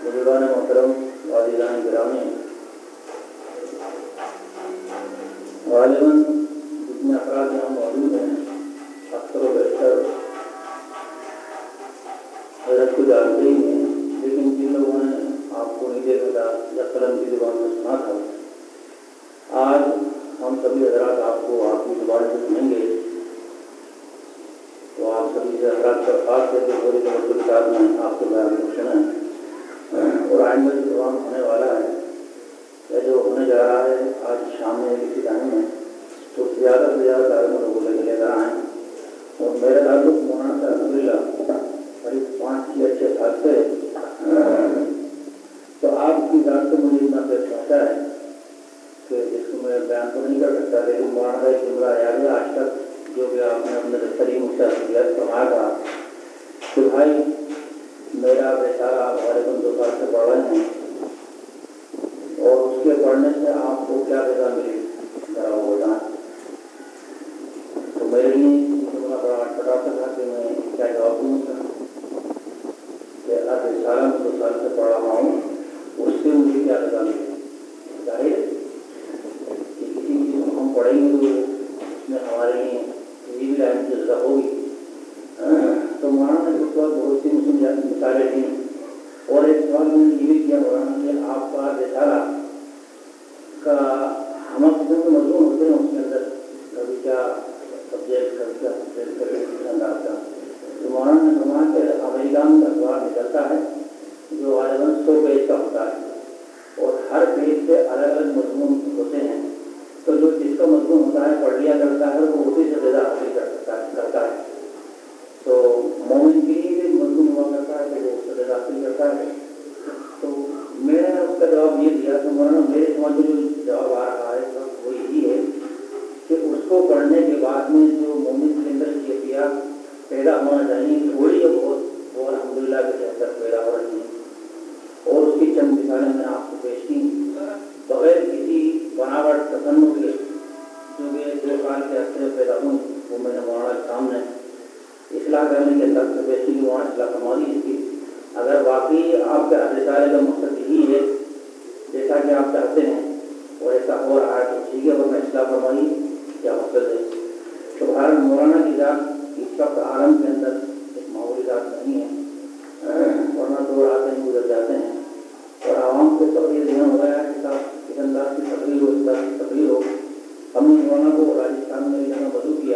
बुजुर्गान मोहतरम, वालिदान गिरामी, गालिबन जितने अफराद यहाँ मौजूद हैं अक्सर व बेशतर हजरत को जानते ही हैं, लेकिन जिन लोगों ने आपको नीचे या कलम की जुबान से सुना था, आज हम सभी हजरात आपको आपकी जुबान से सुनेंगे। तो आप सभी से हजरात पर खास करके पूरी तवज्जो के साथ में आपके बयान को सुना और आइंदा जो प्रोग्राम होने वाला है या जो होने जा रहा है आज शाम में किसी टाइम में, तो ज़्यादा से ज़्यादा तालीम लोगों को लेकर आएँ। और मेरा ताल्लुक मौलाना से अल्हम्दुलिल्लाह करीब 5-6 साल से, तो आपकी जान से मुझे इतना पेश पहुँचा है कि जिसको मैं बयान तो नहीं कर सकता, लेकिन मौलाना का एक जुमला याद है आज तक जो कि आपने अपने दफ्तरी मुझसे असलियत फरमाया था कि भाई मेरा बेचारा आप गालिबन 2 साल से पढ़ रहे हैं और उसके पढ़ने से आपको क्या जगह मिली जरा वो बताएं। तो मेरे लिए जुमला बड़ा अटपटा था कि मैं क्या जवाब दूँ उसका कि अल्लाह बेचारा मैं 2 साल से पढ़ रहा हूँ, उससे मुझे क्या जगह मिली। जाहिर कि किसी चीज़ को हम पढ़ेंगे तो उसमें हमारे लिए किसी भी टाइम की जगह होगी। तो मौलाना ने उस वक्त बहुत सी मुस्लिम मिसालें दी और एक सवाल मैंने ये भी किया मौलाना कि आपका रिसाला का हम किस्म के मजमून होते हैं उसके अंदर, कभी क्या सब्जेक्ट, कभी क्या सब्जेक्ट, कभी किस अंदाज का। तो मौलाना ने फरमाया कि अमेरिका में अखबार निकलता है जो गालिबन 100 पेज का होता है और हर पेज से अलग अलग मजमून होते हैं। तो जो जिसका मजमून होता है पढ़ लिया करता है वो उसी से ज़्यादा हासिल करता है। तो मोमिन के लिए भी मजमून हुआ करता है कि वो उससे ज़्यादा हासिल करता है। तो मैंने उसका जवाब ये दिया तो मौलाना मेरे समझ में जो जवाब आ रहा है वो यही है कि उसको पढ़ने के बाद में जो मोमिन के अंदर कैफिया पैदा होना चाहिए थोड़ी और बहुत, वो अल्हम्दुलिल्लाह के तहत पैदा हो रही है। और उसकी चंद मिसालें मैंने आपको पेश की बगैर किसी बनावट तसन्नु के, जो कि 2 साल के अर्से में पैदा हुई, वो मैंने मौलाना के सामने इस्लाह करने के अंदर से पेश की। वहाँ इस्लाह फरमा दी इसकी। अगर वाकई आपके रिसाले का मकसद यही है जैसा कि आप चाहते हैं और ऐसा हो रहा है तो ठीक है, वरना इस्लाह फरमाई क्या मकसद है। तो भारत मौलाना की जात इस वक्त आलम के अंदर एक मामूली जात नहीं है, वरना 2 रातें गुजर जाते हैं और आवाम को सब ये ध्यान हो गया है कि साहब इस अंदाज की तकरीर हो, इस अंदाज की तकरीर हो। हमने मौलाना को राजस्थान में जगह वजू किया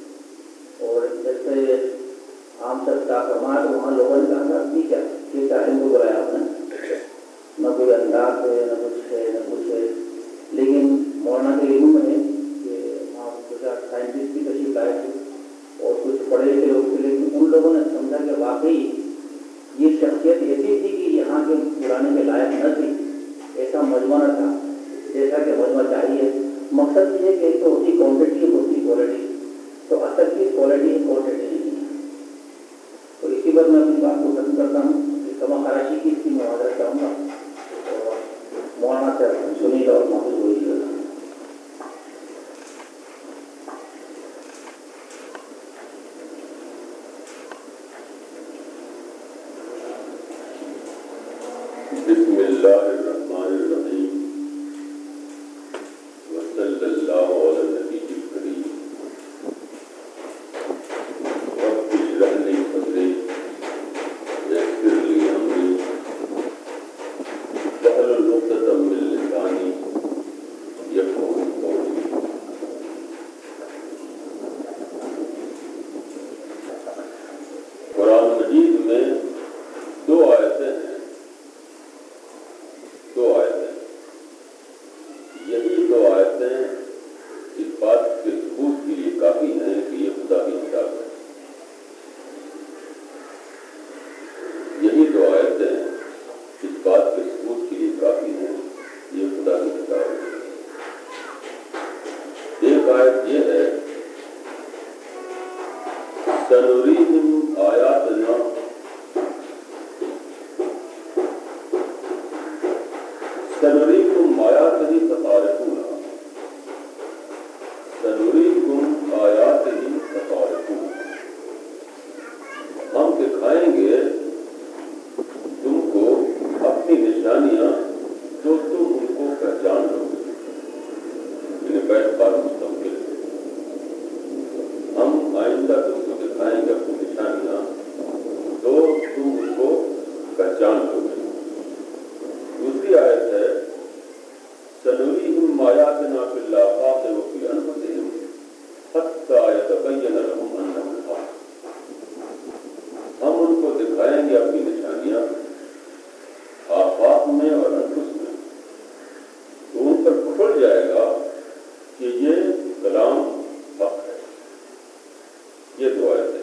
और जैसे आम चर्चा फरमाया तो वहाँ लोगों ने कहा ठीक है, ठीक है, इनको बुलाया आपने, न कोई अंदाज है न कुछ है न कुछ है, लेकिन मौलाना के इल्म में कि आप गुजरात साइंटिस्ट की तशरीफ लाए थे और कुछ पढ़े लिखे लोग थे, लेकिन उन लोगों ने समझा कि वाकई ये शख्सियत ऐसी थी कि यहाँ के बुलाने के लायक न थी, ऐसा मजमा न था जैसा कि मजमा चाहिए। मकसद ये है कि एक तो होती क्वान्टिटी होती क्वालिटी, तो असल की क्वालिटी है क्वान्टिटी नहीं है। तो इसी पर मैं अपनी बात को खत्म करता हूँ कि कमा खराशी की इसकी मुआवजा चाहूँगा और मौलाना से सुनील और महफूज होइएगा। बिस्मिल्लाहिर्रहमानिर्रहीम वसल्लल्लाहु अला नबील करीम रब्बि इश्रह ली सदरी वयस्सिर ली अमरी वहलुल उक़दतम मिन लिसानी यफ़क़हू क़ौली। कुरान मजीद में 2 आयतें हैं, यही 2 आयतें इस बात के सबूत के लिए काफी हैं कि ये खुदा की किताब है। यही 2 आयतें इस बात के सबूत के लिए काफी हैं ये खुदा की किताब है। एक आयत ये है सनुरीहिम आयातना सनुरीकुम आयातिही फतारिफूना सनुरीकुम आयातिही फतारिफूना। हम दिखाएंगे तुमको اپنی نشانیاں تو تم ان کو پہچان لو گے. بار مستقبل ہم آئندہ تم کو دکھائیں گے اپنی نشانیاں تو تم ان کو پہچان لو گے. دوسری آیت ہے سنریہم آیاتنا فی الآفاق وفی انفسہم حتی یتبین لہم انہ الحق. ہم ان کو دکھائیں گے اپنی نشانیاں آفاق میں اور انفس میں، تو ان پر کھل جائے گا کہ یہ کلام حق ہے. یہ دو آیتیں،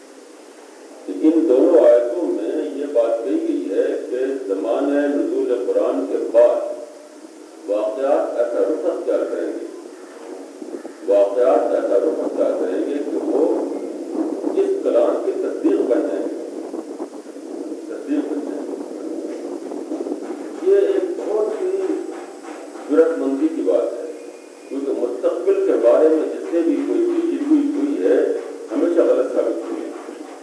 ان دونوں آیتوں میں یہ بات کہی گئی ہے کہ زمانہ نزول قرآن کے بعد واقعات ایسا رخ اختیار کریں گے، واقعات ایسا رخ اختیار کریں گے کہ وہ اس کلام کی تصدیق بن جائیں گے، تصدیق بن جائیں گے. یہ ایک بہت ہی جرأت مندی کی بات ہے، کیونکہ مستقبل کے بارے میں جس سے بھی کوئی پیشیدگی ہوئی ہے ہمیشہ غلط ثابت ہوئی ہے.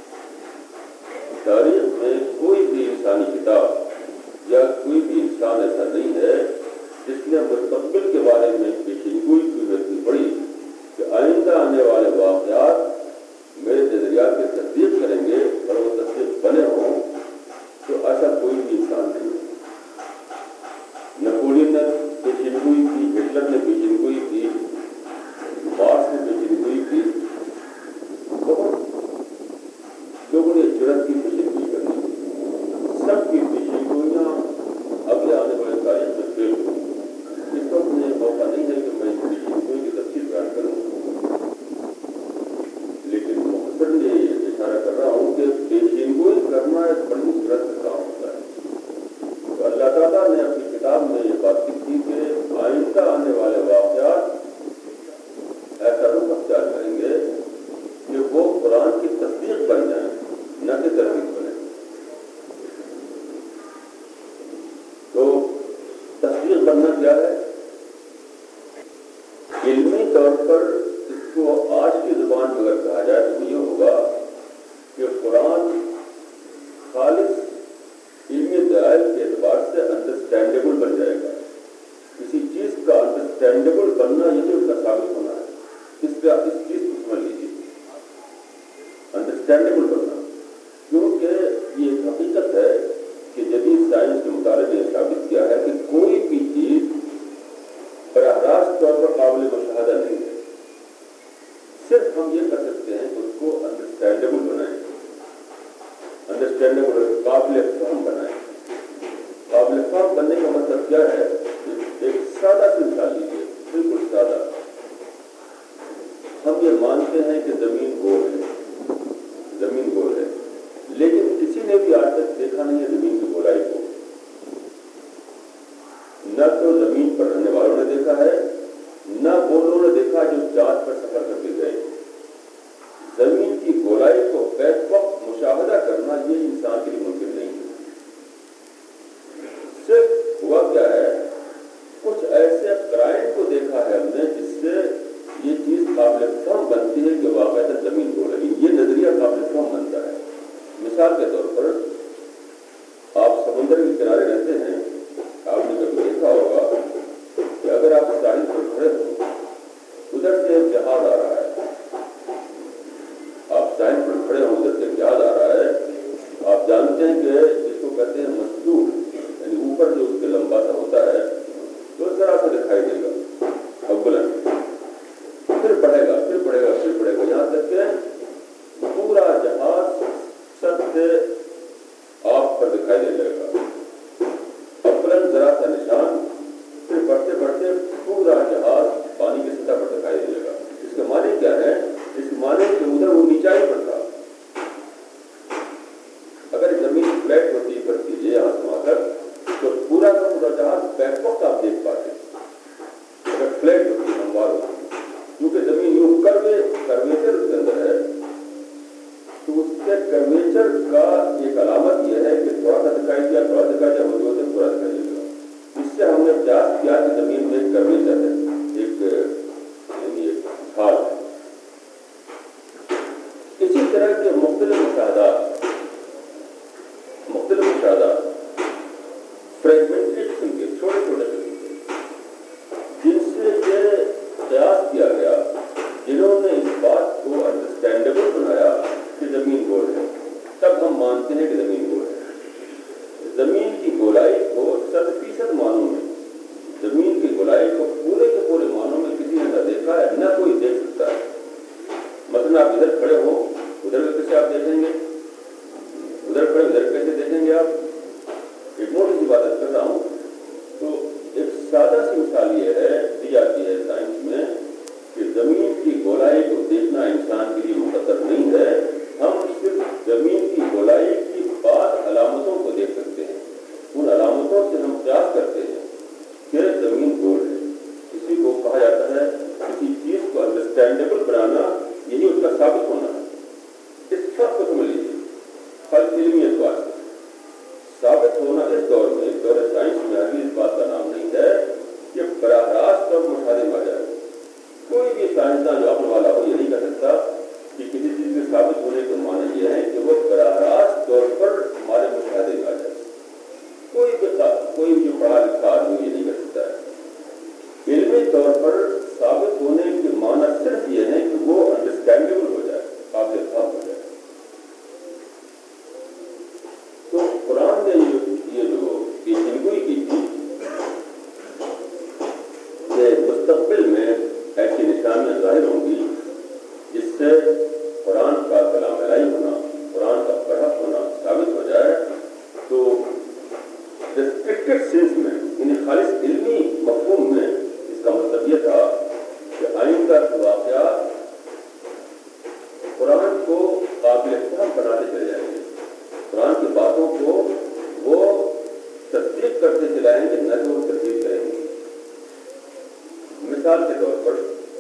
تاریخ میں کوئی بھی انسانی کتاب یا کوئی بھی انسان ایسا نہیں ہے جس نے مستقبل کے بارے میں پیشیدگی کی اتنی بڑی کہ آئندہ آنے والے واقعات میرے نظریات کی تصدیق کریں گے اور وہ تصدیق بنے ہوں، تو ایسا کوئی بھی انسان نہیں ہے. نپولین نے پیشیدگی کی، ہٹلر نے پیشیدگی کی، مارکس نے پیشیدگی کی، بہت لوگوں نے جرأت کی پیشیدگی کرنی. سب کی پیشیدگیاں اگلے آنے والے تاریخ میں فیل ہوئی. اس وقت مجھے موقع نہیں ہے کہ میں ان پیشیدگیوں کی تفصیل بیان کروں، لیکن مختصر نے یہ اشارہ کر رہا ہوں کہ پیشیدگی کرنا ایک بڑی جرأت کا کام ہوتا ہے. تو اللہ تعالیٰ نے اپنی کتاب میں یہ بات کی تھی کہ آئندہ آنے والے واقعات ایسا رخ اختیار کریں گے کہ وہ قرآن کی تصدیق بن جائیں، نہ کہ تردید بنے. تو تصدیق بننا کیا ہے؟ علمی طور پر اس کو آج کی زبان میں اگر کہا جائے تو یہ ہوگا کہ قرآن خالص علمی دلائل کے اعتبار سے انڈرسٹینڈیبل بن جائے گا. کسی چیز کا انڈرسٹینڈیبل بننا یہی اس کا ثابت ہونا ہے. اس چیز کو سمجھ لیجیے، انڈرسٹینڈیبل بننا، کیونکہ یہ ایک حقیقت ہے کہ جدید سائنس کے مطالعے نے ثابت کیا ہے کہ کوئی بھی چیز براہ راست طور پر قابل مشاہدہ نہیں ہے. صرف ہم یہ کر سکتے ہیں کہ اس کو انڈرسٹینڈیبل بنائیں، انڈرسٹینڈیبل قابل فہم بنائیں. قابل فہم بننے کا مطلب کیا ہے؟ ایک سادہ سی مثال لیجیے، بالکل سادہ. ہم یہ مانتے ہیں کہ زمین گول ہے، زمین گول ہے، لیکن کسی نے بھی آج تک دیکھا نہیں ہے زمین کی گولائی کو. نہ تو زمین پر رہنے والوں نے دیکھا ہے، نہ وہ لوگوں نے دیکھا جو چاند پر سفر کر کے گئے. زمین کی گولائی کو بیک وقت مشاہدہ کرنا یہ انسان کے لیے ممکن نہیں ہے. صرف ہوا کیا ہے، کچھ ایسے قرائن کو دیکھا ہے ہم نے جس سے یہ چیز قابل فہم بنتی ہے کہ واقعات زمین گول ہے. یہ نظریہ قابل فہم بنتا ہے. مثال کے طور پر آپ سمندر کے کنارے رہتے ہیں، آپ نے کبھی دیکھا ہوگا کہ اگر آپ ساحل پر کھڑے ہو، ادھر سے ایک جہاز آ رہا ہے زمین کی گولائی کو 100% معنوں میں، زمین کی گولائی کو پورے کے پورے معنوں میں کسی نے نہ دیکھا ہے، نہ کوئی دیکھ سکتا ہے۔ مثلا آپ ادھر کھڑے ہو، ادھر کیسے آپ دیکھیں گے؟ ادھر کھڑے ادھر کیسے دیکھیں گے آپ؟ ایک موٹی سی بات کر رہا ہوں، تو ایک سادہ سی مثال یہ ہے دی جاتی ہے سائنس میں کہ زمین کی گولائی کو دیکھنا انسان کے لیے مقدر نہیں ہے۔ ہم صرف زمین کی گولائی کی بعض علامتوں کو دیکھ سکتے ہیں، ان علامتوں سے ہم قیاس کرتے ہیں کہ زمین گول ہے۔ کسی کو کہا جاتا ہے کسی چیز کو انڈرسٹینڈیبل بنانا، یہی اس کا ثابت ہونا ہے۔ اس سب کو سمجھ لیجیے، ہر علمی اعتبار سے ثابت ہونا اس دور میں، دور سائنس میں ابھی اس بات کا نام نہیں ہے کہ براہ راست اور مشاہدے میں آ جائے۔ کوئی بھی سائنسداں جو عقل والا ہو یہ نہیں کہہ سکتا کہ کسی چیز کے ثابت ہونے کے معنی یہ ہے کہ وہ براہ راست طور پر ہمارے مشاہدے میں آ جائے۔ کوئی بھی پڑھا لکھا آدمی یہ نہیں کر سکتا ہے۔ علمی طور پر ثابت ہونے کے معنی صرف یہ ہے کہ وہ انڈرسٹینڈیبل ہو جائے، قابل فہم ہو جائے۔ تو قرآن نے یہ جو پیشنگوئی کی تھی کہ مستقبل میں ایسی نشانیاں ظاہر ہوں گی جس سے قرآن کا کلام الہی ہونا، قرآن کا برحق ہونا ثابت ہو جائے، تو ریسٹرکٹڈ سینس میں، یعنی خالص علمی مفہوم میں اس کا مطلب یہ تھا کہ آئندہ کے واقعات قرآن کو قابل فہم بناتے چلے جائیں گے، قرآن کی باتوں کو وہ تصدیق کرتے چلائیں گے، نہ کہ وہ تصدیق کریں گے۔ مثال کے طور پر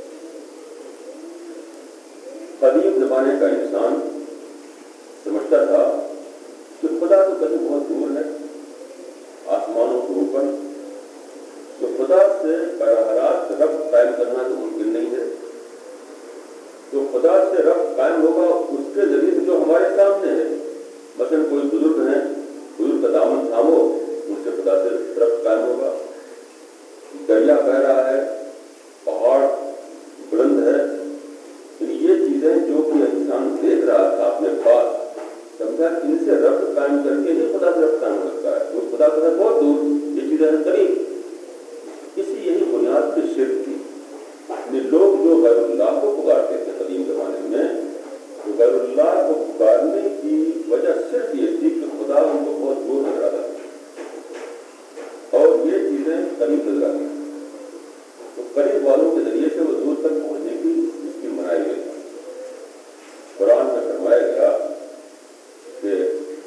قدیم زمانے کا انسان سمجھتا تھا کہ خدا تو کہیں بہت دور ہے، آسمانوں کے اوپر، تو خدا سے براہ راست ربط قائم کرنا تو ممکن نہیں ہے، تو خدا سے ربط قائم ہوگا اس کے ذریعے سے جو ہمارے سامنے ہے۔ مثلا کوئی بزرگ ہیں، بزرگ کا دامن تھامو، ان سے خدا سے ربط قائم ہوگا۔ دریا بہ رہا ہے، پہاڑ بلند ہے، یہ چیزیں جو کہ انسان دیکھ رہا تھا اپنے پاس، سمجھا کہ ان سے ربط قائم کر کے ہی خدا سے ربط قائم ہو سکتا ہے۔ وہ خدا سے بہت دور، یہ چیزیں ہیں قریب۔ اسی یہی بنیاد کی شرک تھی۔ لوگ جو غیر اللہ کو پکارتے تھے قدیم زمانے میں، تو غیر اللہ کو پکارنے کی وجہ صرف یہ تھی کہ خدا ان کو بہت دور نظر آتا تھا اور یہ چیزیں قریب نظر آتی تھیں، تو قریب والوں کے ذریعے سے وہ دور تک پہنچنے کی اس کی منائی گئی۔ قرآن میں فرمایا گیا کہ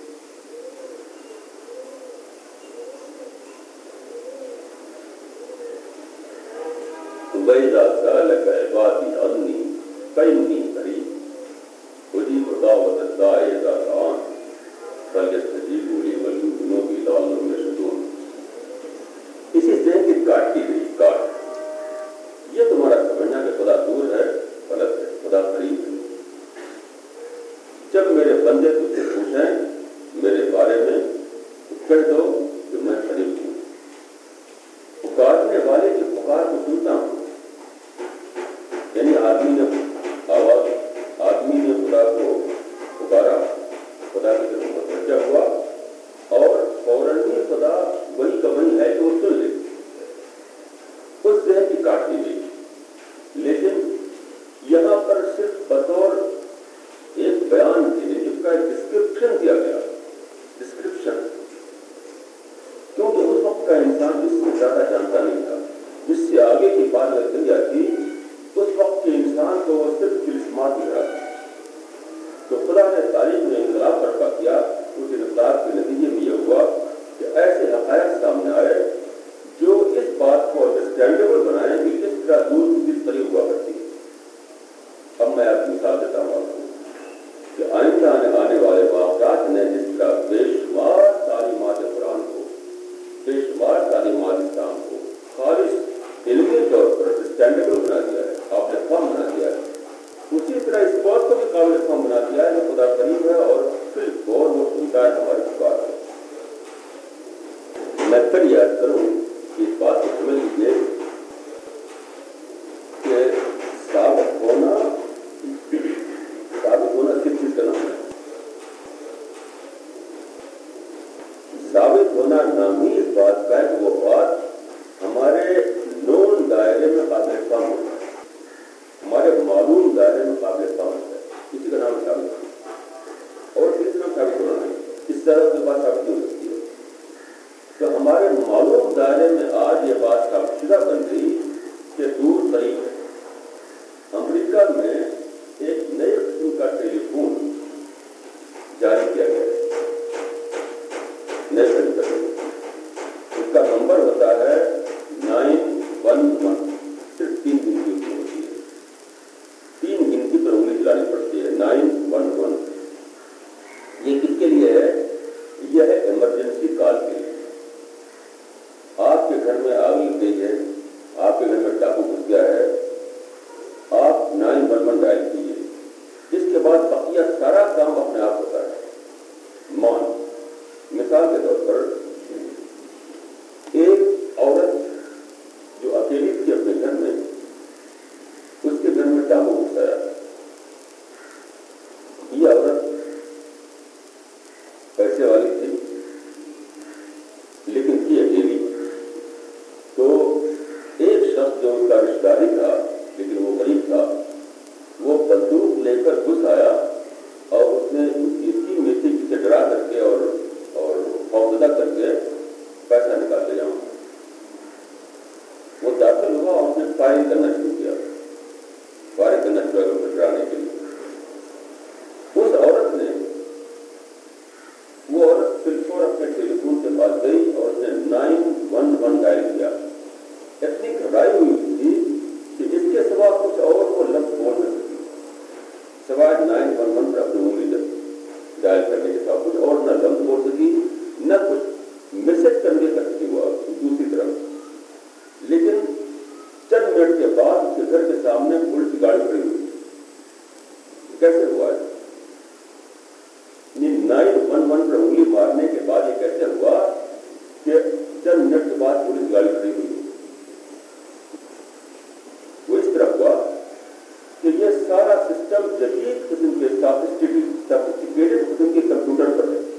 وَإِذَا سَأَلَكَ عِبَادِي عَنِّي فَإِنِّي قَرِيبٌ أُجِيبُ دَعْوَةَ الدَّاعِ إِذَا دَعَانِ فَلْيَسْتَجِیبُوا لِی وَلْیُؤْمِنُوا بِی لَعَلَّهُمْ یَرْشُدُونَ۔ اسی ذہن کی کاٹ کی گئی کاٹ، یہ تمہارا سمجھنا کہ خدا دور ہے غلط ہے، خدا قریب ہے۔ جب میرے بندے تجھ سے پوچھیں میرے بارے میں تو کہہ دو کہ میں قریب ہوں، پکارنے والے کی پکار کو سنتا ہوں۔ یعنی آدمی نے خدا کو پکارا، خدا کی طرف متوجہ ہوا اور فوراً ہی خدا وہی کا وہی ہے کہ وہ سن لے، اس ذہن کی کاٹ دی گئی۔ لیکن یہاں پر صرف بطور ایک بیان کے لیے جس کا ایک ڈسکرپشن دیا گیا، ڈسکرپشن، کیونکہ اس وقت کا انسان اس سے زیادہ جانتا نہیں تھا، جس سے آگے کی بات اگر کہی جاتی اس وقت کے انسان کو وہ صرف طلسمات دکھ رہا تھا۔ تو خدا نے تاریخ میں انقلاب برپا کیا، اس انقلاب کے نتیجے میں یہ ہوا کہ ایسے حقائق سامنے آئے جو اس بات کو انڈرسٹینڈیبل بنائیں کہ کس طرح دور کس قریب ہوا کرتی ہے۔ اب میں آپ کی مثال دیتا ہوں آپ کو کہ آئندہ آنے والے واقعات نے جس طرح بے شمار تعلیمات قرآن کو، بے شمار تعلیمات اسلام کو خالص علمی طور پر انڈرسٹینڈیبل بنا دیا ہے، قابل فہم بنا دیا ہے، اسی طرح اس بات کو بھی قابل فہم بنا دیا ہے کہ خدا قریب ہے اور پھر غور وہ سنتا ہے ہماری پکار ہے۔ میں پھر یاد کروں اس بات کو سمجھ لیجیے کہ ثابت ہونا کس چیز کا نام ہے؟ ثابت ہونا होना नाम ही इस बात का है कि वो बात हमारे नोन दायरे में काबिल काम होता है, हमारे मालूम दायरे में काबिल काम होता है। इसी का नाम साबित होना और किसी नाम साबित होना नहीं, इस तरह की बात साबित हो सकती है। तो हमारे मालूम दायरे में आज ये बात साबित बन गई कि दूर करीब अमेरिका में एक नए किस्म का टेलीफोन जारी किया गया है, नए किस्म का टेलीफोन। उसका नंबर होता है 911। सिर्फ 3 गिनती की होती है, 3 गिनती पर उंगली चलानी पड़ती है। 911 ये किसके लिए है? यह है इमरजेंसी कॉल के लिए। आपके घर में आग लग गई है, आपके घर में डाकू घुस गया है, आप 911 डायल कीजिए, जिसके बाद बकिया सारा काम अपने आप होता है। मौन मिसाल के तौर पर एक औरत जो अकेली थी अपने घर में, उसके घर में डाकू घुस आया। ये औरत पैसे वाली थी लेकिन थी अकेली। तो एक शख्स जो उसका रिश्तेदारी था लेकिन वो गरीब था, वो बंदूक लेकर घुस आया और उसने इसकी मिट्टी से डरा करके और खौफजदा करके पैसा निकाल लिया। वो दाखिल हुआ और उसने फायरिंग करना शुरू किया, फायरिंग करना शुरू किया उसे डराने के लिए। उस औरत ने, वो औरत फिर अपने टेलीफोन के पास गई और उसने 911 डायल किया। इतनी घबराई हुई थी कि इसके सिवा कुछ और वो लफ्ज बोल न सकी, सिवाय 911 पर अपनी उंगली डायल करने के साथ कुछ और न लफ्ज बोल सकी, न कुछ मैसेज करने कर सकी वो दूसरी तरफ। लेकिन चंद मिनट के बाद उसके घर के सामने पुलिस की गाड़ी खड़ी हुई। कैसे हुआ है? 911 पर उंगली मारने के बाद ये कैसे हुआ कि चंद मिनट के बाद पुलिस गाड़ी खड़ी हुई? वो इस तरह हुआ कि ये सारा सिस्टम जदीद किस्म के सोफिस्टिकेटेड किस्म के कंप्यूटर पर है।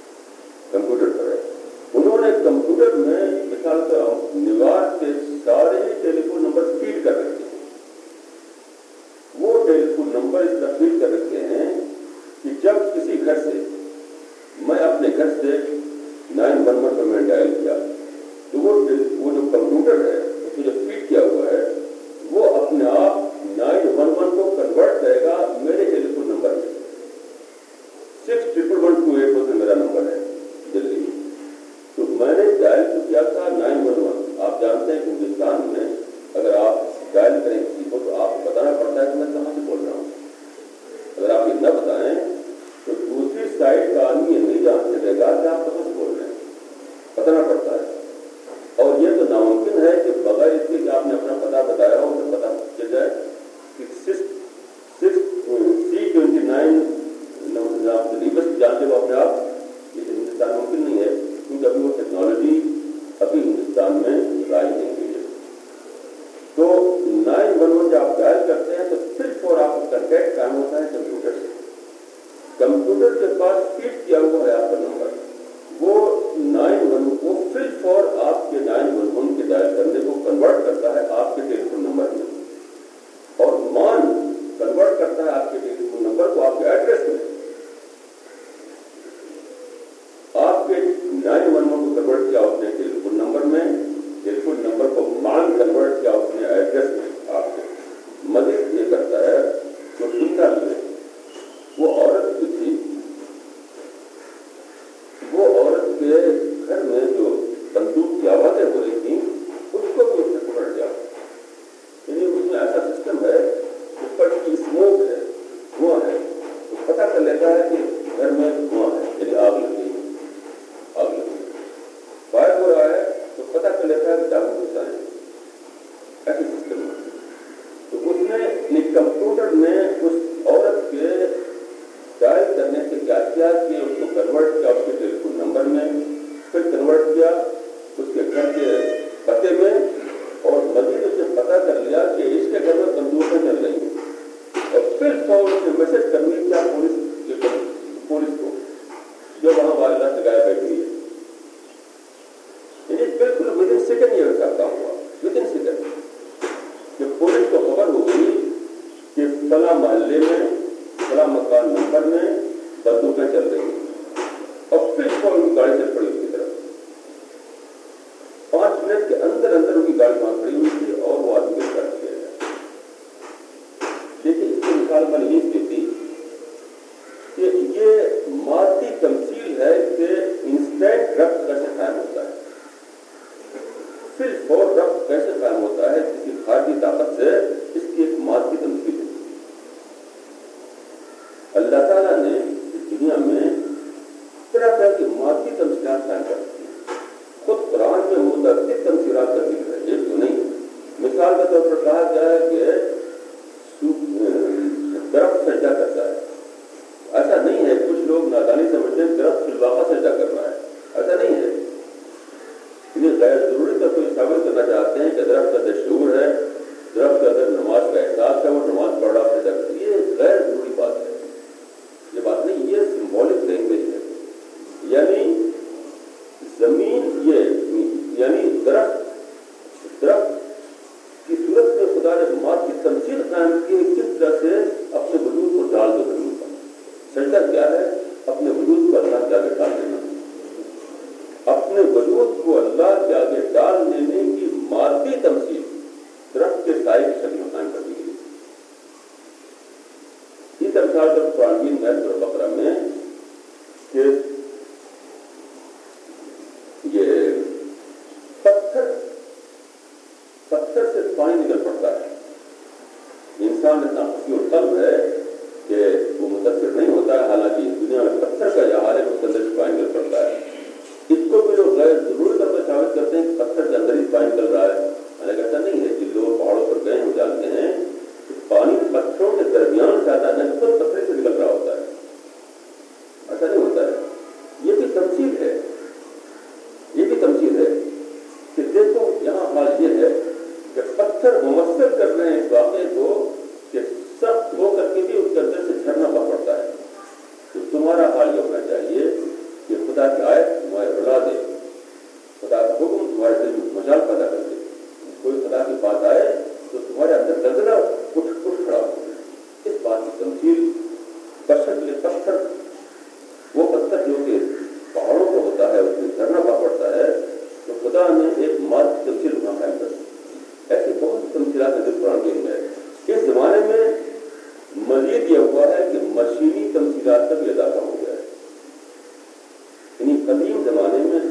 उन्होंने कंप्यूटर में मिसाल का न्यूयॉर्क के सारे ही टेलीफोन नंबर फीड कर रखे हैं। वो टेलीफोन नंबर इस तरह फीड कर रखे हैं कि जब किसी घर से, मैं अपने घर से 911 पर मैंने डायल किया, तो वो जो कंप्यूटर है उसको जो फीड किया हुआ है वो अपने आप 911 को कन्वर्ट करेगा मेरे टेलीफोन नंबर में। 61128 मेरा नंबर है दिल्ली। तो मैंने डायल तो किया था 911। आप जानते हैं कि हिंदुस्तान में अगर आप डायल करें किसी को तो आपको बताना पड़ता है कि मैं कहाँ से बोल रहा हूँ। अगर आप ये न बताएं तो दूसरी साइड का आदमी ये नहीं जान सकेगा कि आप कहाँ से बोल रहे हैं, बताना पड़ता है। और ये तो नामुमकिन है कि बगैर इसके कि आपने अपना पता बताया हो उसे पता चल जाए कि C29 जानते हो अपने आप। ये तो हिंदुस्तान मुमकिन नहीं है क्योंकि अभी वो टेक्नोलॉजी अभी हिंदुस्तान में लाई नहीं हुई है। तो 911 जब आप डायल करते हैं तो सिर्फ और आपका कंटेक्ट काम होता है कंप्यूटर से। कंप्यूटर के पास फीड किया हुआ है आपका नंबर, वो 911 को फिल फॉर आपके 911 के डायल करने को कन्वर्ट करता है आपके टेलीफोन नंबर में, और मान कन्वर्ट करता है आपके टेलीफोन नंबर को आपके एड्रेस में। आपके 911 को कन्वर्ट किया उसने टेलीफोन नंबर में, टेलीफोन नंबर को मान कन्वर्ट किया उसने एड्रेस में आपके। मजीद ये करता है तो सुनता भी है। वो औरत जो थी, वो औरत के घर में जो बंदूक की आवाजें हो रही थी उसको भी उसने पकड़ लिया। यानी उसमें ऐसा सिस्टम है, ऊपर की स्मोक है, धुआं है, तो पता कर लेता है कि घर में धुआं है, यानी आग लग गई, आग लग गई। फायर हो रहा है तो पता कर लेता है कि डाकू घुसा है। ऐसे सिस्टम है। तो उसने कंप्यूटर में उस औरत के डायल करने से क्या किया कि उसको कन्वर्ट किया उसके टेलीफोन नंबर में, फिर कन्वर्ट किया उसके घर के पते में, और मजीद उसे पता कर लिया कि इसके घर में बंदूकें चल रही हैं। और फिर उसने मैसेज करने किया पुलिस को जो वहाँ वारदात जगह बैठी है। یعنی بالکل ود ان سیکنڈ یہ ویسا کام ہوا، ود ان سیکنڈ کہ پولیس کو خبر ہو گئی کہ فلاں محلے میں فلاں مکان نمبر میں بندوقیں چل رہی ہیں، اور پھر ان کی گاڑی چل پڑی اس کی طرف. 5 منٹ کے اندر اندر ان کی گاڑی وہاں کھڑی ہوئی تھی اور وہ آدمی گرفتار کیا گیا. لیکن اس کی مثال میں نہیں دیتی کہ یہ مادی تمثیل ہے کہ انسٹنٹ ربط کیسے قائم ہوتا ہے، پھر فور ربط کیسے قائم ہوتا ہے کسی خارجی طاقت سے، اس کی ایک مادی تمثیل ہے. اللہ تعالیٰ نے اس دنیا میں طرح طرح کی مادی تمثیلات قائم کر دی. خود قرآن میں متعدد تمثیلات کا ذکر ہے، ایک تو نہیں. مثال کے طور پر کہا گیا ہے کہ درخت سجدہ کرتا ہے. ایسا نہیں ہے، کچھ لوگ نادانی سمجھتے ہیں درخت فی الواقع سجدہ کر رہا ہے، ایسا نہیں ہے. غیر ضروری طور پر ثابت کرنا چاہتے ہیں کہ درخت کا اندر شعور ہے، درخت کے اندر نماز کا احساس ہے، وہ نماز پڑھ رہا سجدہ کرتا ہے. یہ غیر ضروری بات ہے، یہ بات نہیں، یہ سمبولک لینگویج ہے. یعنی زمین یعنی درخت کی صورت میں خدا نے مادی تمثیل قائم کی کس طرح سے اپنے وجود کو ڈال دو زمین پر. سجدہ کیا ہے؟ اپنے وجود کو اللہ کے آگے ڈال دینا، اپنے وجود کو اللہ کے آگے ڈال دینے کی مادی تمثیل درخت کے سائے کی شکل میں قائم کر دی گئی. یہ تمثال جب قرآن میں سورہ بقرہ میں کہ یہ پتھر سے پانی نکل پڑتا ہے. انسان اتنا خوشی اور قلب ہے کہ وہ متاثر نہیں ہوتا ہے، حالانکہ اس دنیا میں پتھر کا یہ حال ہے اس کے اندر سے پانی نکل پڑتا ہے. اس کو بھی لوگ غیر ضروری طور پر ثابت کرتے ہیں کہ پتھر کے اندر ہی پانی نکل رہا ہے، حالانکہ ایسا نہیں ہے. جن لوگ پہاڑوں پر گئے وہ جانتے ہیں کہ پانی پتھروں کے درمیان سے آتا ہے، خود پتھر سے نکل رہا ہوتا ہے، ایسا نہیں ہوتا ہے. یہ بھی تمثیل ہے، یہ بھی تمثیل ہے کہ دیکھو یہاں حال یہ ہے کہ پتھر ممثل کر رہے ہیں اس واقعے کو کہ سخت ہو کر کے بھی اس کے اندر سے جھرنا بہ پڑتا ہے. تو تمہارا حال یہ ہونا چاہیے کہ خدا کی آیت تمہارے رلا دے، خدا کا حکم تمہارے دل میں مشال پیدا کر دے. کوئی خدا کی بات آئے تو تمہارے اندر زلزلہ اٹھ کھڑا ہو. اس بات کی تمثیل بشکل پتھر، وہ پتھر جو کہ پہاڑوں کو ہوتا ہے اس میں جھرنا بہ پڑتا ہے، تو خدا نے ایک مادی تمثیل وہاں قائم کر دی. ایسی بہت تمثیلات ہیں قرآن میں. اس زمانے میں مزید یہ ہوا ہے کہ مشینی تمثیلات کا بھی اضافہ ہو گیا ہے. یعنی قدیم زمانے میں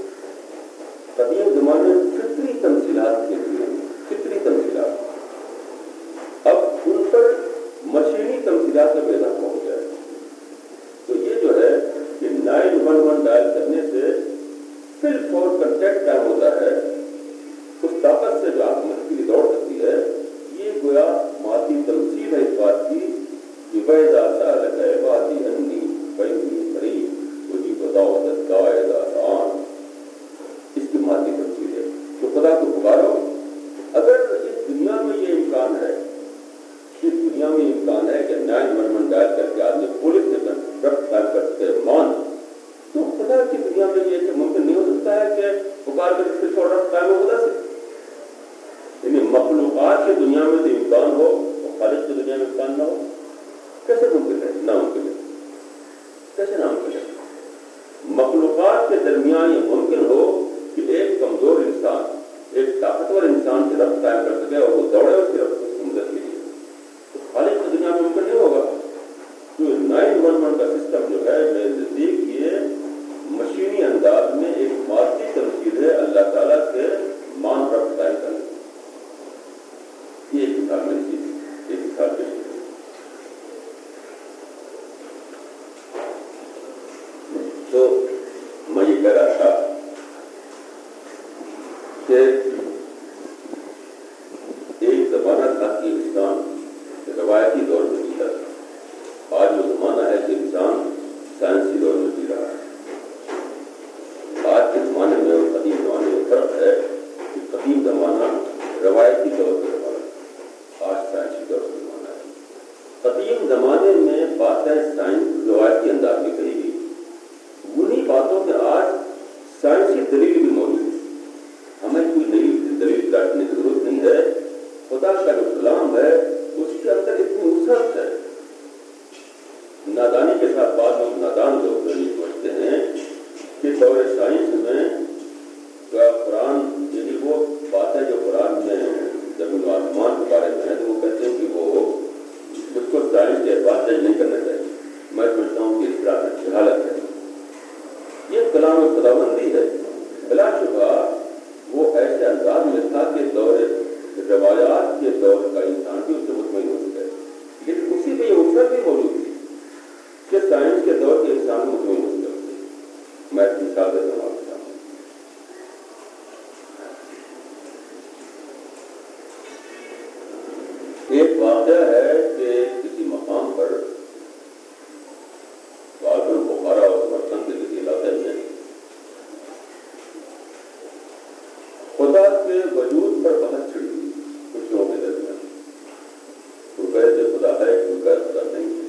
فطری تمثیلات کی فطری تمثیلات، اب ان پر مشینی تمثیلات کا بھی اضافہ ہو گیا ہے. تو یہ جو ہے کہ 911 ڈائل کرنے سے پھر فور کنٹیکٹ قائم ہوتا ہے. اس طاقت سے جو آپ مدد کے لیے دوڑ سکتی ہے، یہ گویا مادی تمثیل ہے اس بات کی کہ وَإِذَا سَأَلَكَ عِبَادِي أَنِّي فَإِنِّي قَرِيبٌ أُجِيبُ دَعْوَةَ الدَّاعِ إِذَا دَعَانِ. اس کی مادی تمثیل ہے. تو خدا کو پکارو. اگر اس دنیا میں یہ امکان ہے کہ 911 ڈائل کر کے آدمی پولیس سے ربط قائم کر سکے مان، تو خدا کی دنیا میں یہ ممکن نہیں ہو سکتا ہے کہ پکار کر صرف اور ربط قائم ہو خدا سے. یعنی مخلوقات کی دنیا میں تو امکان ہو اور خالق کی دنیا میں امکان نہ ہو، کیسے ممکن ہے؟ ناممکن ہے. کیسے ناممکن ہے؟ مخلوقات کے درمیان یہ ممکن ہو کہ ایک کمزور انسان ایک طاقتور انسان سے ربط قائم کر سکے اور وہ دوڑے اس کی ربط کو مدد کے لیے. تو خالق کی دنیا میں ممکن نہیں ہوگا. تو 911 کا سسٹم جو ہے میرے نزدیک یہ مشینی انداز میں ایک مادی تمثیل ہے اللہ تعالیٰ سے مان ربط قائم کرنے. یہ ایک مثال میں ایک مثال پیش. ہے، خدا کا جو کلام ہے اس کے اندر اتنی وسعت ہے. نادانی کے ساتھ بعض لوگ نادان لوگ یہ سوچتے ہیں کہ دور سائنس میں قرآن یعنی وہ بات ہے جو قرآن میں زمین و آسمان کے بارے میں ہے، تو وہ کہتے ہیں کہ وہ اس کو سائنس کے اعتبار سے نہیں کرنا چاہیے. میں سمجھتا ہوں کہ اس طرح سے جہالت ہے. یہ کلام خداوندی ہے. بلا شبہ وہ ایسے انداز میں تھا کہ دور روایات کے دور کا انسان بھی اس سے مطمئن ہو سکے، لیکن اسی پہ یہ وسعت بھی موجود تھی کہ سائنس کے دور کے انسان مطمئن ہو سکے. میں مثال دیتا ہوں آپ کے سامنے. ایک واقعہ ہے کہ کسی مقام پر بخارا اور سمرقند کے کسی علاقے میں خدا کے وجود پر بحث چھڑی ہوئی کچھ لوگوں کے درمیان. وہ کہتے خدا ہے، وہ کہتے خدا نہیں ہے.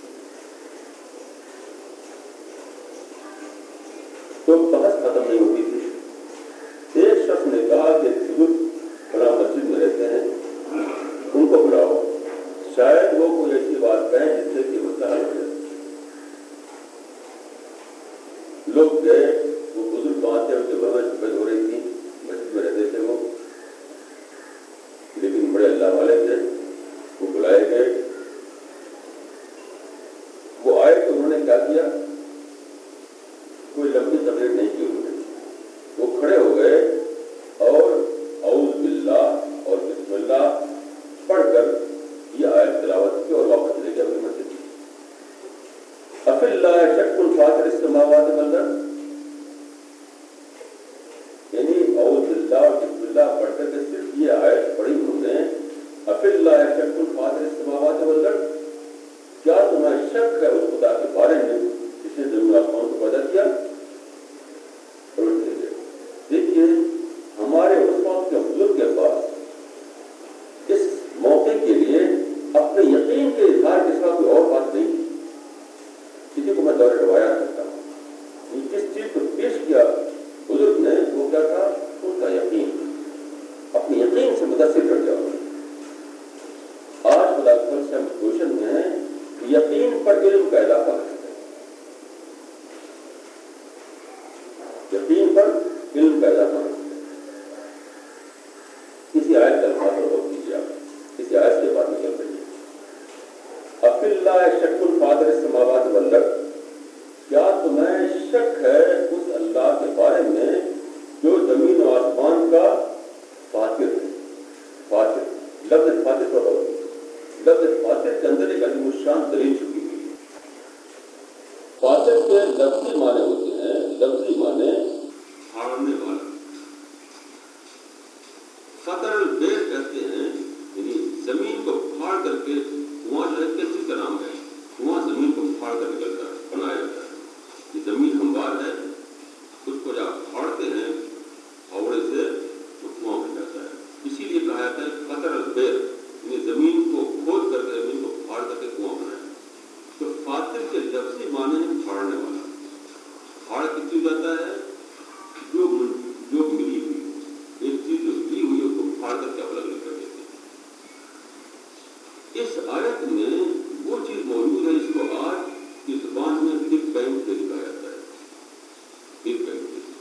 تو بحث ختم نہیں ہوتی تھی. ایک شخص نے کہا کہ بزرگ فلاں مسجد میں رہتے ہیں، ان کو بلاؤ، شاید وہ کوئی ایسی بات کہیں جس سے کہ مسئلہ حل ہو جائے. لوگ گئے، وہ بزرگ پہنچے، ان کے گھر میں سفید ہو رہی تھی، مسجد میں رہتے تھے وہ، لیکن بڑے اللہ والے تھے. وہ بلائے گئے، وہ آئے تو انہوں نے کیا کیا، کوئی لمبی تقریر نہیں کی. انہوں نے وہ کھڑے ہو گئے اور اعوذ باللہ اور بسم اللہ پڑھ کر یہ آیت تلاوت کی اور واپس لے گیا اپنی مسجد. افی اللہ شک فاطر السماوات والارض، یعنی اعوذ باللہ اور بسم اللہ پڑھ کر کے صرف یہ آیت پڑھی انہوں نے، افی اللہ شک فاطر السماوات والارض، کیا تمہیں شک ہے اس خدا کے بارے میں جس نے زمین آسمان کو پیدا کیا؟ دیکھیے ہمارے اس وقت کے بزرگ کے پاس اس موقع کے لیے اپنے یقین کے اظہار کے ساتھ کوئی اور بات نہیں تھی. کسی کو میں دور روایات کرتا ہوں، جس چیز کو پیش کیا بزرگ نے وہ کیا تھا، ان کا یقین. اپنے یقین سے متاثر کر جاؤ. آج خدا کے فضل سے ہم کوشن میں ہیں یقین پر علم کا اضافہ کرتے ہیں. یقین پر علم کا اضافہ کرتے ہیں. کسی آیت کا الفاظ پر غور کیجیے. آپ کسی آیت سے بات نکل رہی ہے، افی اللہ شک فاطر السماوات والارض، کیا تمہیں شک ہے اس اللہ کے بارے میں جو زمین و آسمان کا فاطر ہے. فاطر لفظ فاطر پر غور کیجیے. لفظ فاطر کے اندر ایک عظیم الشان دلیل چھپی ہوئی ہے. فاطر کے لفظی معنی ہوتے ہیں، لفظی معنی پھاڑنے والا. فطر البیر کہتے ہیں، یعنی زمین کو پھاڑ کر کے کنواں جو ہے کسی کا نام ہے، کنواں زمین کو پھاڑ کر نکلتا ہے، بنایا جاتا ہے. یہ زمین ہموار ہے، اس کو جب آپ پھاڑتے ہیں پھاوڑے سے تو کنواں بن جاتا ہے. اسی لیے کہا جاتا ہے فطر البیر، یعنی زمین کو کھود کر کے زمین کو پھاڑ کر کے کنواں بنایا. تو فاطر کے لفظی معنی ہے پھاڑنے والا. پھاڑ کتنی جاتا ہے، جو ملی ہوئی ایک چیز جو ملی ہوئی اس کو پھاڑ کر کے الگ الگ کر دیتے ہیں. اس آیت میں وہ چیز موجود ہے جس کو آج کی زبان میں بگ بینگ تھیوری کہا جاتا ہے. بگ بینگ تھیوری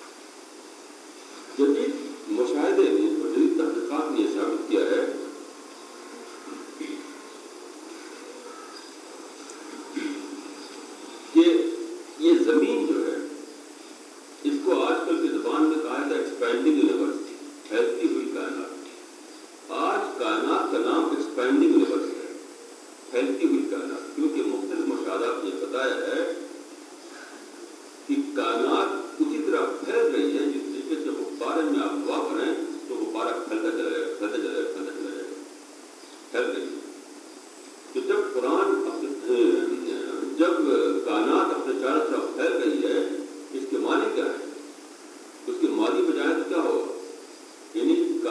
جدید مشاہدے نے اور جدید تحقیقات نے یہ ثابت کیا ہے کہ یہ زمین جو ہے اس کو آج کل کی زبان میں کہا جاتا ہے ایکسپینڈنگ یونیورس، پھیلتی ہوئی کائنات. آج کائنات کا نام ایکسپینڈنگ یونیورس ہے، پھیلتی ہوئی کائنات، کیونکہ مختلف مشاہدات نے بتایا ہے کہ کائنات اسی طرح پھیل رہی ہے جس طریقے سے غبارے میں آپ ہوا بھریں تو غبارہ پھیلتا چلا جائے گا، پھیلتا چلا جائے گا، پھیلتا چلا جائے گا. پھیل رہی ہے. تو جب کائنات اپنے چاروں طرف پھیل رہی ہے، اس کے معنی کیا ہے؟ اس کے ماضی پہ جائیں تو کیا ہوگا، یعنی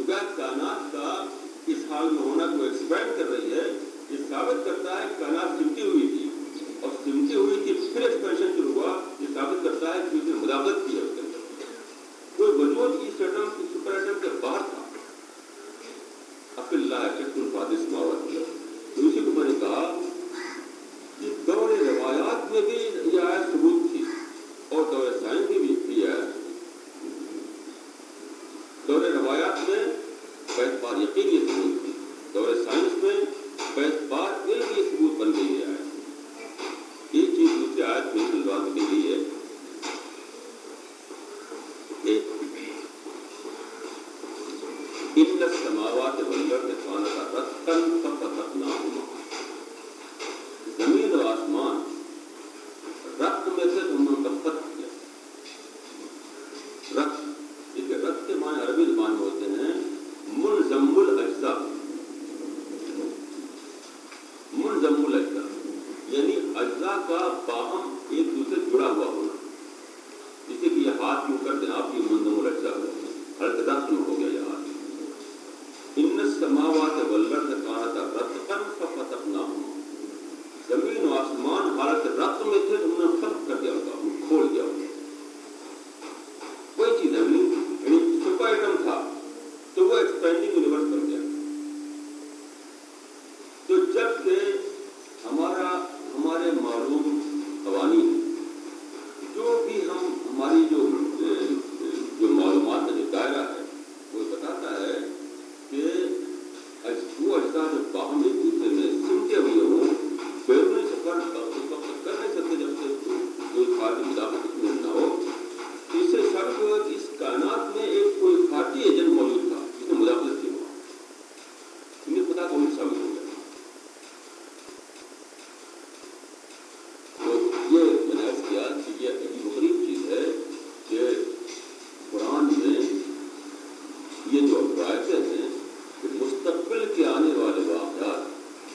گویا کائنات کا اس حال میں ہونا کو ایکسپینڈ کر رہی ہے. یہ ثابت کرتا ہے کائنات سمٹی ہوئی تھی اور سمٹی ہوئی تھی پھر ایکسپینشن شروع ہوا. یہ ثابت کرتا ہے کہ اس نے مداخلت کی ہے. اس کے اندر کوئی وجود اس ایٹم کی سپر ایٹم کے باہر تھا. اللہ شک الفاظ سماوات کیا. تو اسی کو میں نے کہا کہ دور روایات میں بھی یہ آیت ثبوت تھی اور دور سائنس میں بھی یہ آیت. دور روایات میں بیت یقین یہ ثبوت تھی. دور سائنس میں بیت علم یہ ثبوت بن گئی ہے. ایک چیز دوسری آیت میں الفاظ کی گئی ہے. ان السماوات والارض كانتا رتقا ففتقناهما. زمین و آسمان رت میں سے ہم نے فتح کیا. رت یہ رت کے معنی عربی زبان میں ہوتے ہیں منضم الاجزاء. منضم الاجزاء یعنی اجزاء کا باہم ایک دوسرے جڑا ہوا ہونا. جسے کہ یہ ہاتھ یوں کر دیں آپ یہ منضم الاجزاء ہو ہر رت میں ہو گیا یہ ہاتھ. ان السماوات والارض كانتا رتقا ففتقناهما. زمین و آسمان حالت رت میں تھے ہم نے فتح کر دیا ہوگا کھول دیا ہوگا. کوئی چیز یعنی سپر ایٹم تھا تو وہ ایکسپینڈنگ یونیورس بن گیا. تو جب کہ ہمارے معلوم قوانین جو بھی ہماری جو معلومات کا جو دائرہ ہے وہ بتاتا ہے کہ وہ اجزاء جو باہم ایک دوسرے میں سمٹے ہوئے ہوں بیرونی سفر کر نہیں سکتے جب تک کوئی خارجی مداخلت میں نہ ہو. اس سے ثابت ہوا کہ اس کائنات میں ایک کوئی خارجی ایجنٹ موجود تھا جس نے مداخلت کی. انہیں پتا کون ثابت ہو گیا. تو یہ میں نے عرض کیا کہ یہ عجیب و غریب چیز ہے کہ قرآن میں یہ جو روایتیں ہیں کہ مستقبل کے آنے والے واقعات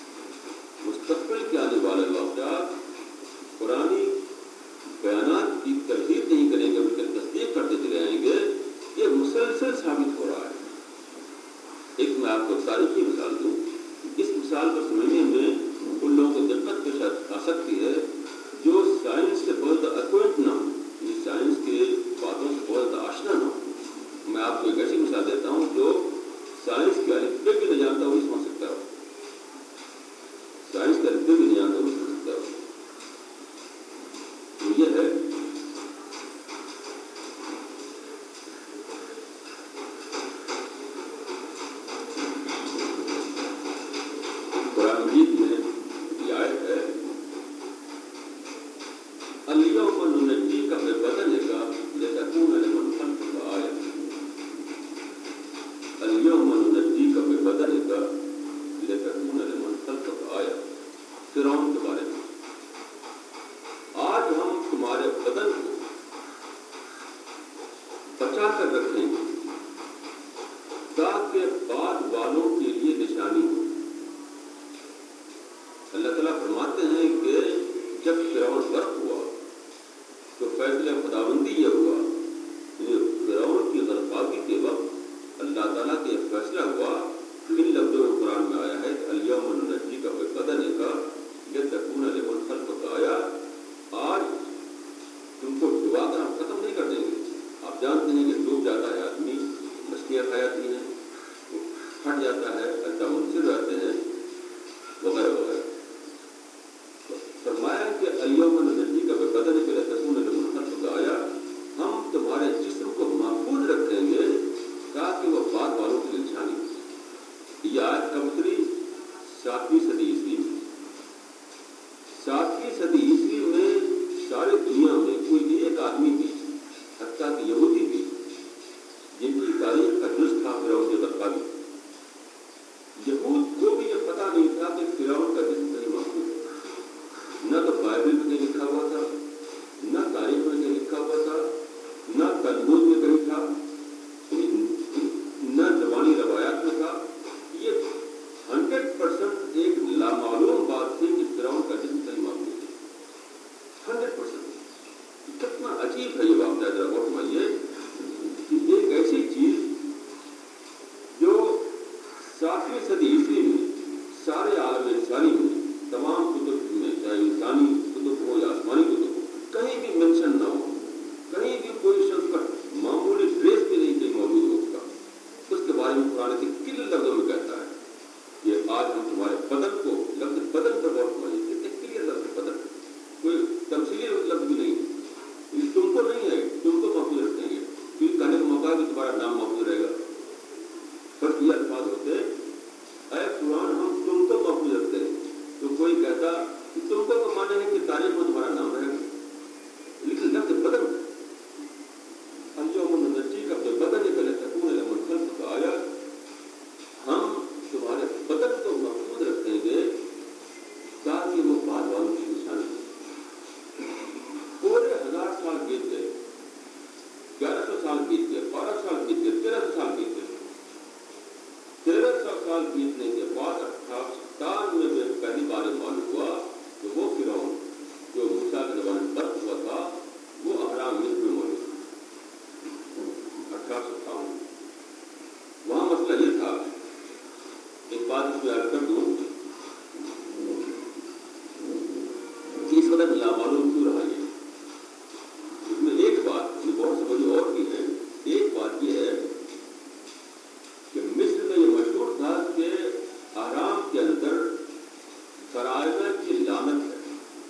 قرآنی بیانات کی تردید نہیں کریں گے بلکہ تصدیق کرتے چلے آئیں گے. یہ مسلسل ثابت ہو رہا ہے. ایک میں آپ کو تاریخی مثال دوں. اس مثال کو سمجھنے میں ان لوگوں کو دقت پیش آ سکتی ہے جو سائنس سے بہت اکوینٹ نہ ہو, سائنس کے باتوں سے بہت آشنا نہ ہو. میں آپ کو ایک ایسی مثال دیتا ہوں جو سائنس کے الفبے بھی نہیں جانتا وہی سمجھ سکتا ہو. سائنس کے الفبے بھی نہیں جانتا وہی سمجھ سکتا ہو. تو یہ ہے قرآن مجید میں یہ آیت ہے الیوم ننجیک ببدنک لتکون لمن خلفک آیۃ. اليوم ننجیک ببدنک لتکون لمن خلفک آیۃ. فرعون کے بارے میں آج ہم تمہارے بدن کو بچا کر رکھیں گے تاکہ بعد والوں کے لیے نشانی ہو. اللہ تعالیٰ فرماتے ہیں کہ جب فرعون غرق ہوا تو فیصلہ خداوندی یہ ہوا کہ فرعون کی غرقابی کے وقت اللہ تعالیٰ کے فیصلہ ہوا. ان لفظوں میں قرآن میں آیا ہے کہ الیوم ننجیک ببدنک لتکون لمن خلفک آیۃ. آج تم کو ڈبا کر ہم ختم نہیں کر دیں گے. آپ جانتے ہیں کہ ڈوب جاتا ہے آدمی, مچھلیاں کھا جاتی ہیں, پھٹ جاتا ہے, اللہ منصر رہتے ہیں وغیرہ وغیرہ. فرمایا کہ الیوم ننجیک ببدنک لتکون لمن خلفک آیۃ. ہم تمہارے جسم کو محفوظ رکھیں گے تاکہ وہ بعد والوں کی نشانی ہو. یہ آیت کب اتری؟ 7ویں صدی عیسوی میں. 7ویں صدی عیسوی میں ساری دنیا میں کوئی ایک آدمی بھی, حتیٰ کہ یہودی بھی, جن کی تاریخ کا جز تھا فرعون کی غرقابی. یہود کو بھی یہ پتہ نہیں تھا کہ فرعون کا 7ویں صدی عیسوی میں سارے عالم انسانی میں تمام کتب میں، چاہے انسانی کتب ہو یا آسمانی کتب ہو، کہیں بھی مینشن نہ ہو، کہیں بھی کوئی شخص کا معمولی ٹریس بھی نہیں کہیں موجود ہو اس کے بارے میں قرآن کے کل لفظوں میں کہتا ہے یہ آج ہم تمہارے بدن کو، لفظ بدن پر غور فرمائیے، کتنے کلیئر لفظ بدن، کوئی تمثیلی لفظ بھی نہیں ہے، تم کو نہیں ہے، تم کو محفوظ رکھیں گے، کیونکہ کہنے کا موقع ہے کہ تمہارا نام محفوظ رہے گا، بس یہ الفاظ ہوتے ہیں اے قرآن ہم تم کو محفوظ رکھتے ہیں، تو کوئی کہتا کہ تم کو مانے ہے کہ تاریخ میں تمہارا نام رہے گا، لیکن لفظ بدن بدن نکلے تکون لمن خلق کا آیا، ہم تمہارے بدن کو محفوظ رکھیں گے تاکہ وہ بعد والوں کی نشانی پورے 1000 سال بیت گئے، 1100 سال بیت گئے، 1200 سال بیت گئے، 1300 سال بیت گئے، 1300 سال بیتنے کے بعد 1897 میں پہلی بار معلوم ہوا کہ وہ فرعون جو موسیٰ کے زمانے میں برف ہوا تھا وہ اہرام مصر میں موجود تھا 1857۔ وہاں مسئلہ یہ تھا، ایک بات اس کو یاد کر دوں کہ اس وقت نامعلوم کیوں رہا یہ، اس میں ایک بات بہت سے بڑی اور بھی ہے، ایک بات یہ ہے کہ مصر میں یہ مشہور تھا کہ اہرام کے اندر فرائض کی لعنت ہے،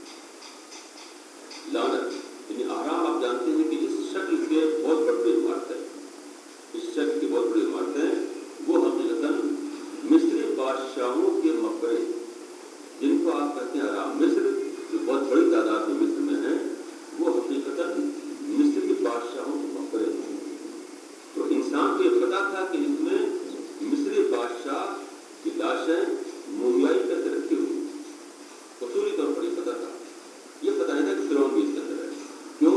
لعنت یعنی اہرام آپ جانتے ہیں کہ اس شکل کے بہت بڑی عمارت ہے، اس شکل کی بہت بڑی عمارتیں وہ حقیقتاً مصری بادشاہوں کے مقبرے جن کو آپ کہتے ہیں اہرام مصر، جو بہت بڑی تعداد میں مصر میں ہیں، وہ حقیقتاً مصری بادشاہوں کے مقبرے ہیں۔ تو انسان کو یہ پتا تھا کہ اس میں مصری بادشاہ کی لاشیں مومیائی کر کے رکھی ہوئی، اصولی طور پر یہ پتا تھا، یہ پتا نہیں تھا کہ فرعون بھی اس کے اندر ہے، کیوں؟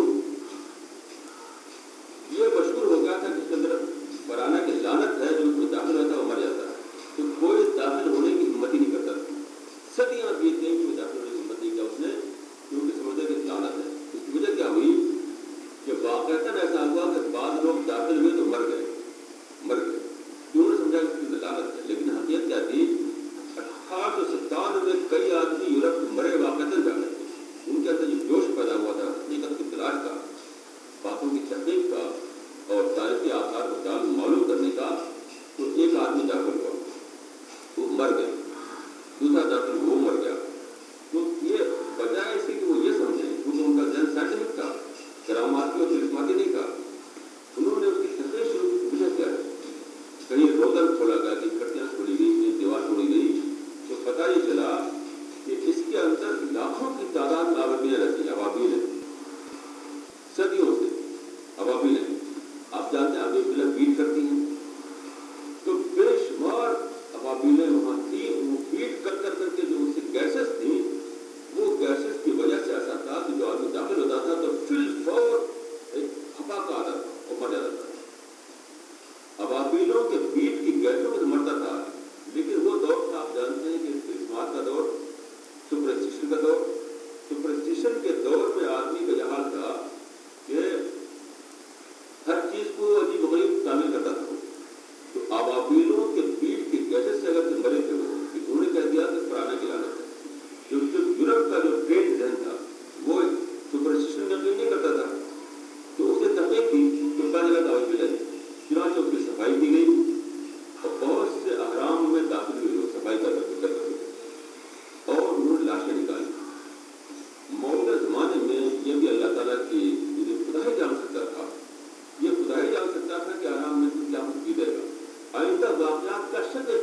یہ مشہور ہو گیا تھا کہ اس کے اندر فرانا کی لعنت ہے، جو اس میں داخل ہوتا ہے وہ مر جاتا ہے، تو کوئی داخل ہونے کی ہمت ہی نہیں کرتا تھا، صدیاں بیت گئیں کہ داخل ہونے کی ہمت نہیں کیا اس نے، کیونکہ سمجھا کہ لعنت ہے۔ اس کی وجہ کیا ہوئی کہ واقعتاً ایسا ہوا کہ بعض لوگ داخل ہوئے تو مر گئے، کیوں نے سمجھا کہ اس کی لعنت ہے، لیکن حقیقت کیا تھی؟ 1857 میں کئی آدمی یورپ میں مرے واقعتاً جا کر کے، ان کے اندر یہ جوش پیدا ہوا تھا حقیقت کی تلاش کا، باتوں کی تحقیق کا اور تاریخی آثار کو معلوم کرنے کا، تو ایک آدمی داخل ہوا وہ مر گیا، دوسرا داخل وہ مر گیا، تو یہ بجائے اس کے کہ وہ یہ سمجھیں، کیونکہ ان کا ذہن سائنٹیفک تھا، کراماتی اور کرسماتی نہیں تھا، انہوں نے اس کی تحقیق شروع کی، وجہ کیا ہے؟ کہیں روزن کھولا گیا، کہیں کھڑکیاں کھولی گئی، کہیں دیوار توڑی گئی، تو پتہ یہ چلا کہ اس کے اندر لاکھوں کی تعداد میں آبادیاں رہتی ہیں، ابابیل ہیں، صدیوں سے ابابیل ہیں، آپ جانتے ہیں ابابیل بیٹ کرتی ہیں، تو بے شمار ابابیلیں وہاں تھیں، وہ بیٹ کر کر کے جو اس کی گیسز تھیں، وہ گیسز کی وجہ سے ایسا تھا کہ جو آدمی داخل ہوتا تھا تو فی الفور ایک پھپاکا آتا تھا، وہ مر جاتا تھا، ابابیلوں کے بیٹ کی گیسوں سے مرتا تھا، لیکن وہ دور تھا، آپ جانتے ہیں کہ کرسمات کا دور، سپرسٹیشن کا دور، سپرسٹیشن کے دور میں آدمی کا یہ حال تھا کہ ہر چیز کو عجیب و غریب تعمیل کرتا تھا، تو ابابیلوں کے بیٹ کی گیسز سے اگر مرے تھے وہ، انہوں نے کہہ دیا کہ فرانا کی لعنت ہے، جو یورپ کا جو ٹرینڈ ذہن تھا وہ سپرسٹیشن میں یقین نہیں کرتا تھا، تو اس نے تحقیق کی تو پتہ لگا دعوت ملا ہے، چنانچہ اس کی صفائی کی گئی اور بہت سے احرام میں داخل ہوئے لوگ صفائی کر اور انہوں نے لاشیں نکالی۔ موجودہ زمانے میں یہ بھی اللہ تعالیٰ کی خدا ہی جان سکتا تھا، یہ خدا ہی جان سکتا تھا کہ احرام میں کیا کیے گا، آئندہ واقعات کا شک